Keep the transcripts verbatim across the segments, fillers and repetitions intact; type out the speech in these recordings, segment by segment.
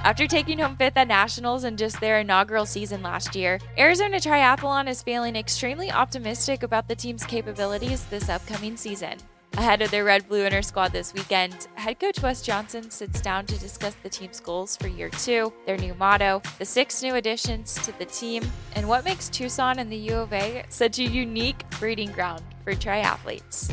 After taking home fifth at Nationals in just their inaugural season last year, Arizona Triathlon is feeling extremely optimistic about the team's capabilities this upcoming season. Ahead of their Red Blue Inter squad this weekend, head coach Wes Johnson sits down to discuss the team's goals for year two, their new motto, the six new additions to the team, and what makes Tucson and the U of A such a unique breeding ground for triathletes.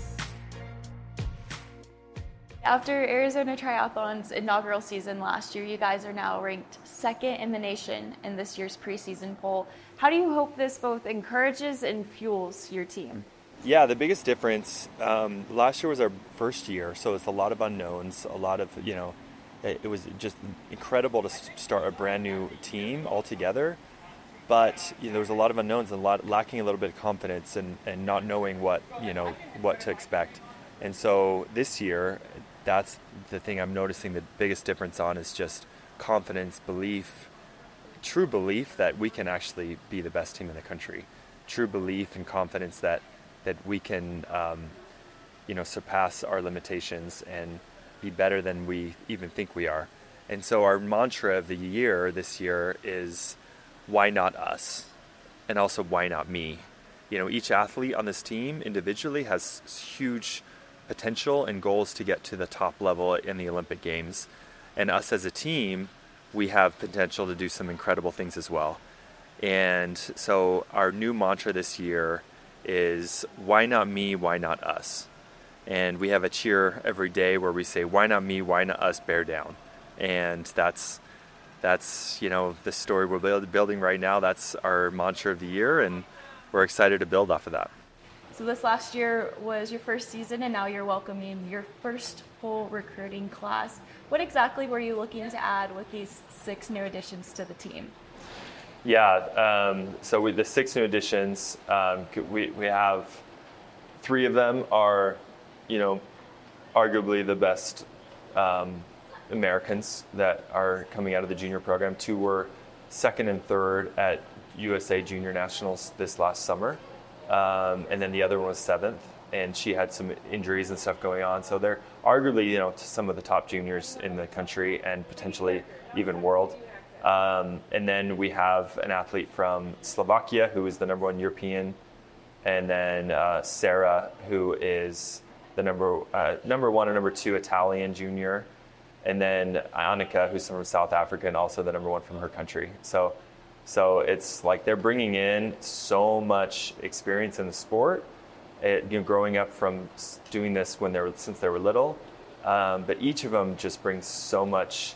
After Arizona Triathlon's inaugural season last year, you guys are now ranked second in the nation in this year's preseason poll. How do you hope this both encourages and fuels your team? Yeah, the biggest difference, um, last year was our first year, so it's a lot of unknowns, a lot of, you know, it, it was just incredible to start a brand new team altogether, but you know, there was a lot of unknowns and a lot, lacking a little bit of confidence and, and not knowing what, you know, what to expect. And so this year, that's the thing I'm noticing the biggest difference on is just confidence, belief, true belief that we can actually be the best team in the country, true belief and confidence that that we can, um, you know, surpass our limitations and be better than we even think we are. And so our mantra of the year this year is, why not us? And also, why not me? You know, each athlete on this team individually has huge potential and goals to get to the top level in the Olympic Games. And us as a team, we have potential to do some incredible things as well. And so our new mantra this year is, why not me, why not us? And we have a cheer every day where we say, why not me, why not us, bear down? And that's, that's you know, the story we're build, building right now. That's our mantra of the year, and we're excited to build off of that. So this last year was your first season, and now you're welcoming your first full recruiting class. What exactly were you looking to add with these six new additions to the team? Yeah, um, so with the six new additions, um, we we have three of them are, you know, arguably the best um, Americans that are coming out of the junior program. Two were second and third at U S A Junior Nationals this last summer, um, and then the other one was seventh, and she had some injuries and stuff going on. So they're arguably, you know, some of the top juniors in the country and potentially even world. Um, and then we have an athlete from Slovakia who is the number one European, and then uh, Sarah, who is the number uh, number one and number two Italian junior, and then Annika, who's from South Africa and also the number one from her country. So, so it's like they're bringing in so much experience in the sport, it, you know, growing up from doing this when they were since they were little, um, but each of them just brings so much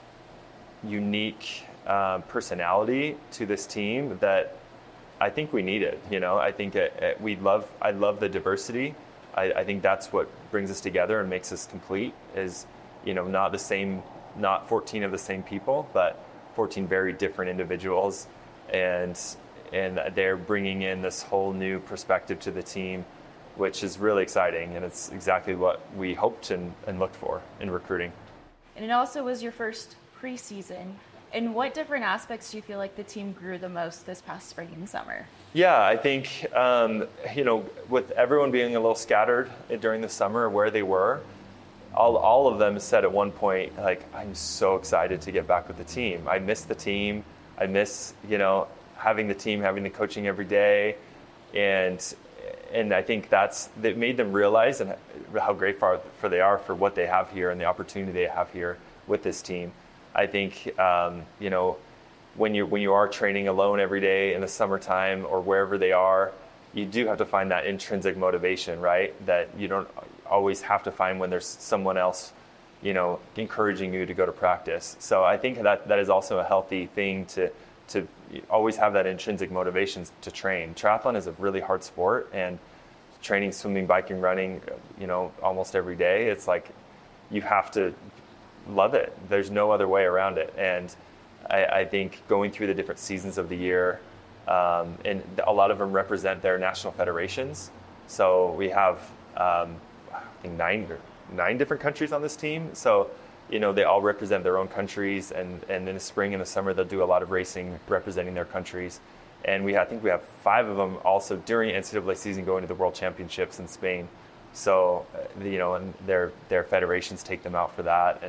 unique uh, personality to this team that I think we need it. You know, I think it, it, we love. I love the diversity. I, I think that's what brings us together and makes us complete. Is, you know, not the same, not fourteen of the same people, but fourteen very different individuals, and and they're bringing in this whole new perspective to the team, which is really exciting, and it's exactly what we hoped and, and looked for in recruiting. And it also was your first preseason. In what different aspects do you feel like the team grew the most this past spring and summer? Yeah, I think, um, you know, with everyone being a little scattered during the summer where they were, all, all of them said at one point, like, I'm so excited to get back with the team. I miss the team. I miss, you know, having the team, having the coaching every day. And and I think that's, that made them realize and how grateful for they are for what they have here and the opportunity they have here with this team. I think, um, you know, when you when you are training alone every day in the summertime or wherever they are, you do have to find that intrinsic motivation, right? That you don't always have to find when there's someone else, you know, encouraging you to go to practice. So I think that that is also a healthy thing to to always have that intrinsic motivation to train. Triathlon is a really hard sport, and training, swimming, biking, running, you know, almost every day, it's like you have to love it. There's no other way around it. And I, I think going through the different seasons of the year, um, and a lot of them represent their national federations. So we have, um, I think, nine nine different countries on this team. So, you know, they all represent their own countries. And, and in the spring and the summer, they'll do a lot of racing representing their countries. And we, I think we have five of them also during N C double A season going to the World Championships in Spain. So, you know, and their their federations take them out for that. And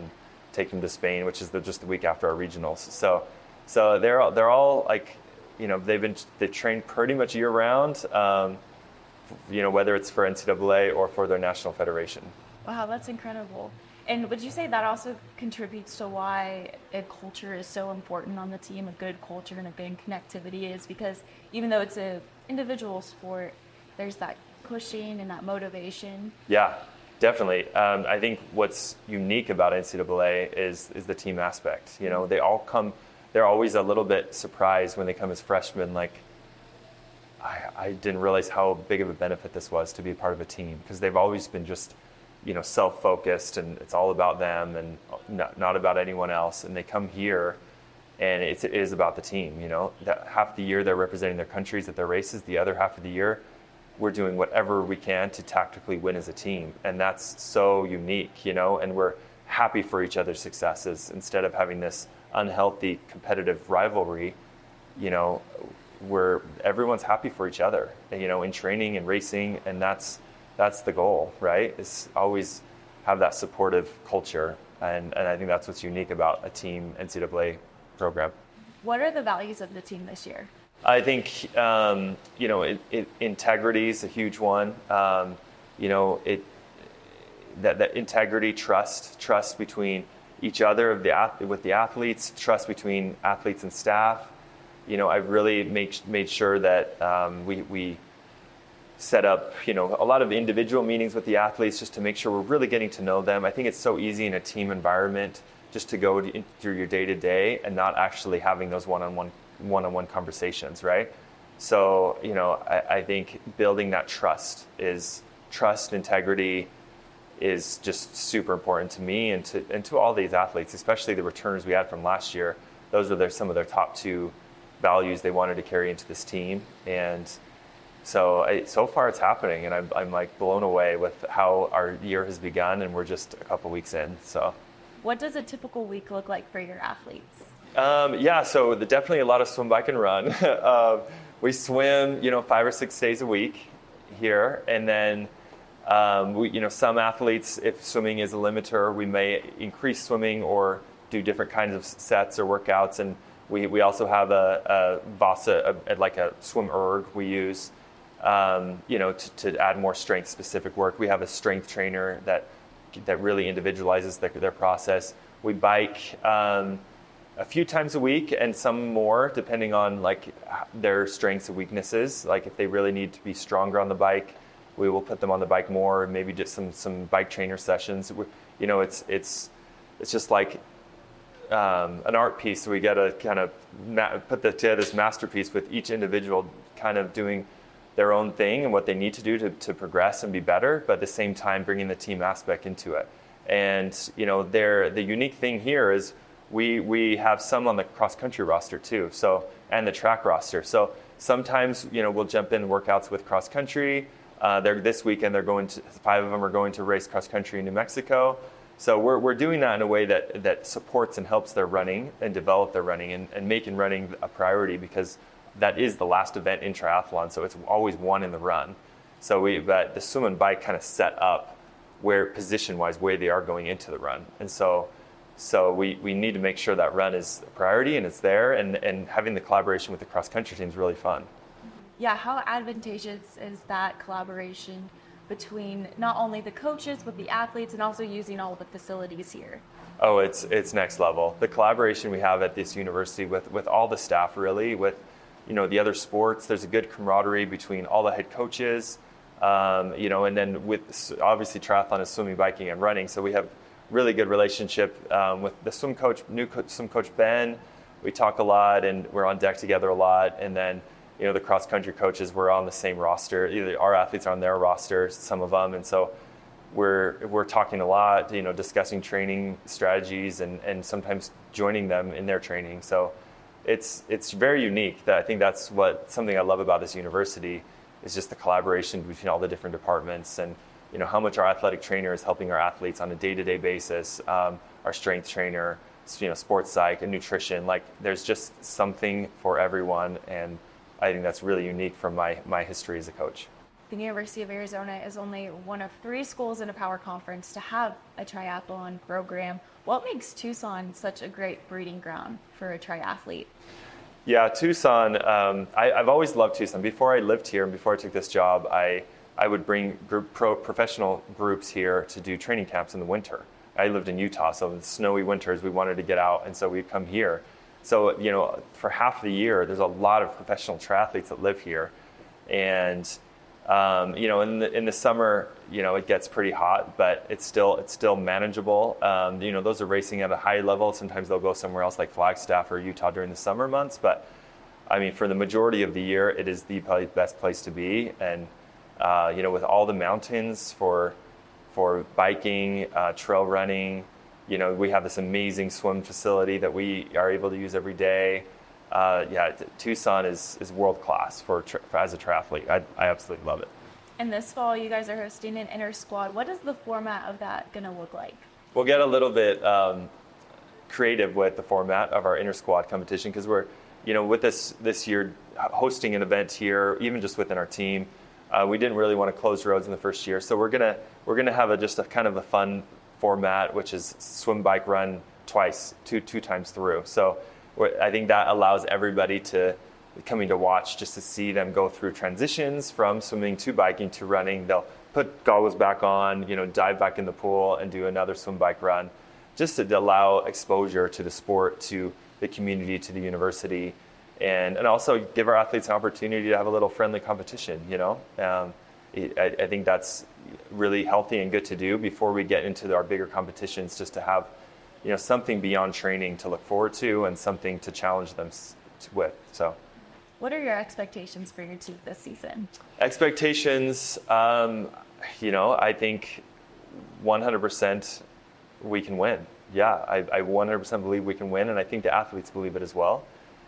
take them to Spain, which is the, just the week after our regionals. So, so they're all, they're all like, you know, they've been they train pretty much year round. Um, you know, whether it's for N C double A or for their national federation. Wow, that's incredible. And would you say that also contributes to why a culture is so important on the team, a good culture and a good connectivity is because even though it's an individual sport, there's that pushing and that motivation? Yeah, definitely. Um, I think what's unique about N C double A is is the team aspect. You know, they all come, they're always a little bit surprised when they come as freshmen, like, I, I didn't realize how big of a benefit this was to be a part of a team, because they've always been just, you know, self-focused and it's all about them and not, not about anyone else. And they come here and it's, it is about the team, you know. That half the year they're representing their countries at their races, the other half of the year we're doing whatever we can to tactically win as a team. And that's so unique, you know, and we're happy for each other's successes instead of having this unhealthy competitive rivalry. You know, where everyone's happy for each other, you know, in training and racing, and that's that's the goal, right? Is always have that supportive culture, and, and I think that's what's unique about a team N C double A program. What are the values of the team this year? I think um, you know, it, it, integrity is a huge one. Um, you know, it that that integrity, trust, trust between each other of the with the athletes, trust between athletes and staff. You know, I've really made made sure that um, we we set up, you know, a lot of individual meetings with the athletes just to make sure we're really getting to know them. I think it's so easy in a team environment just to go to, through your day to day and not actually having those one-on-one one-on-one conversations, right? So, you know, I, I think building that trust is trust, integrity is just super important to me and to and to all these athletes, especially the returners we had from last year. Those are their, some of their top two values they wanted to carry into this team, and so I, so far it's happening, and I'm I'm like blown away with how our year has begun, and we're just a couple weeks in. So, what does a typical week look like for your athletes? Um, yeah, so the, definitely a lot of swim, bike, and run. uh, we swim, you know, five or six days a week here, and then um, we, you know, some athletes, if swimming is a limiter, we may increase swimming or do different kinds of sets or workouts, and We we also have a, a Vasa, a, like a swim erg we use, um, you know, to, to add more strength specific work. We have a strength trainer that that really individualizes their, their process. We bike um, a few times a week and some more depending on like their strengths and weaknesses. Like if they really need to be stronger on the bike, we will put them on the bike more. Maybe just some some bike trainer sessions. We, you know, it's it's it's just like Um, an art piece. So we got to kind of ma- put together this masterpiece with each individual kind of doing their own thing and what they need to do to, to progress and be better, but at the same time bringing the team aspect into it. And you know, there the unique thing here is we we have some on the cross country roster too. So and the track roster. So sometimes you know we'll jump in workouts with cross country. Uh, they're this weekend. They're going to five of them are going to race cross country in New Mexico. So we're we're doing that in a way that, that supports and helps their running and develop their running and, and making running a priority, because that is the last event in triathlon. So it's always one in the run. So we but the swim and bike kind of set up where position wise where they are going into the run. And so so we, we need to make sure that run is a priority and it's there, and, and having the collaboration with the cross country team is really fun. Yeah, how advantageous is that collaboration between not only the coaches but the athletes and also using all the facilities here? Oh, it's it's next level. The collaboration we have at this university with, with all the staff, really, with you know the other sports. There's a good camaraderie between all the head coaches, um, you know, and then with obviously triathlon is swimming, biking, and running. So we have really good relationship um, with the swim coach, new co- swim coach Ben. We talk a lot, and we're on deck together a lot, and then. You know, the cross-country coaches, we're on the same roster. Either our athletes are on their roster, some of them, and so we're we're talking a lot, you know, discussing training strategies and, and sometimes joining them in their training. So it's it's very unique. That I think that's what something I love about this university is just the collaboration between all the different departments, and you know how much our athletic trainer is helping our athletes on a day-to-day basis. Um, our strength trainer, you know, sports psych and nutrition. Like there's just something for everyone, and I think that's really unique from my, my history as a coach. the University of Arizona is only one of three schools in a power conference to have a triathlon program. What makes Tucson such a great breeding ground for a triathlete? Yeah, Tucson, um, I, I've always loved Tucson. Before I lived here and before I took this job, I, I would bring group, pro, professional groups here to do training camps in the winter. I lived in Utah, so in snowy winters, we wanted to get out, and so we'd come here. So, you know, for half the year, there's a lot of professional triathletes that live here. And, um, you know, in the, in the summer, you know, it gets pretty hot, but it's still it's still manageable. Um, you know, those are racing at a high level. Sometimes they'll go somewhere else like Flagstaff or Utah during the summer months. But, I mean, for the majority of the year, it is the probably best place to be. And, uh, you know, with all the mountains for for biking, uh, trail running, you know, we have this amazing swim facility that we are able to use every day. Uh, yeah, t- Tucson is, is world class for, tri- for as a triathlete. I, I absolutely love it. And this fall, you guys are hosting an inter squad. What is the format of that going to look like? We'll get a little bit um, creative with the format of our inter squad competition because we're, you know, with this this year hosting an event here, even just within our team, uh, we didn't really want to close roads in the first year. So we're gonna we're gonna have a, just a kind of a fun format, which is swim, bike, run twice, two two times through. So I think that allows everybody to coming to watch just to see them go through transitions from swimming to biking to running. They'll put goggles back on, you know, dive back in the pool and do another swim, bike, run, just to allow exposure to the sport, to the community, to the university, and and also give our athletes an opportunity to have a little friendly competition. You know, um, I, I think that's really healthy and good to do before we get into our bigger competitions, just to have, you know, something beyond training to look forward to and something to challenge them with. So, what are your expectations for your team this season? Expectations, um, you know, I think one hundred percent we can win. Yeah, I, I one hundred percent believe we can win, and I think the athletes believe it as well.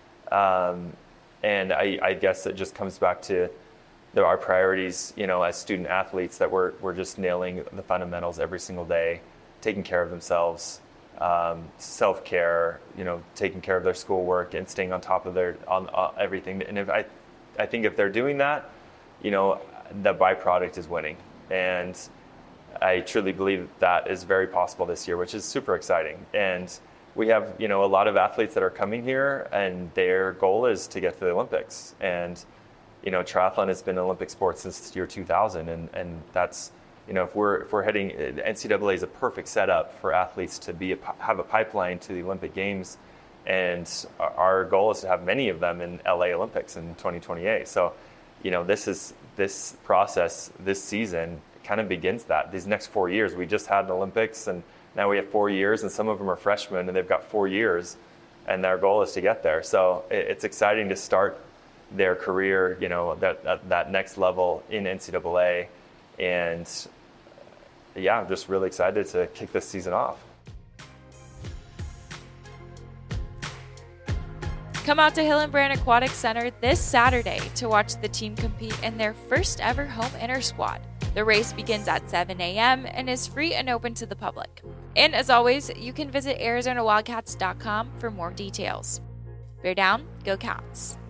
Um, and I, I guess it just comes back to there are priorities, you know, as student athletes, that we're we're just nailing the fundamentals every single day, taking care of themselves, um, self-care, you know, taking care of their schoolwork and staying on top of their on uh, everything. And if I, I think if they're doing that, you know, the byproduct is winning. And I truly believe that is very possible this year, which is super exciting. And we have, you know, a lot of athletes that are coming here, and their goal is to get to the Olympics. And you know, triathlon has been an Olympic sport since year two thousand, and, and that's, you know, if we're if we're heading, the N C double A is a perfect setup for athletes to be a, have a pipeline to the Olympic Games, and our goal is to have many of them in L A Olympics in twenty twenty-eight. So, you know, this is this process this season kind of begins that. These next four years, we just had an Olympics, and now we have four years, and some of them are freshmen, and they've got four years, and their goal is to get there. So it, it's exciting to start their career, you know, that, that that next level in N C double A, and yeah, I'm just really excited to kick this season off. Come out to Hillenbrand Aquatic Center this Saturday to watch the team compete in their first ever home inter squad. The race begins at seven a.m. and is free and open to the public. And as always, you can visit Arizona Wildcats dot com for more details. Bear down, go Cats!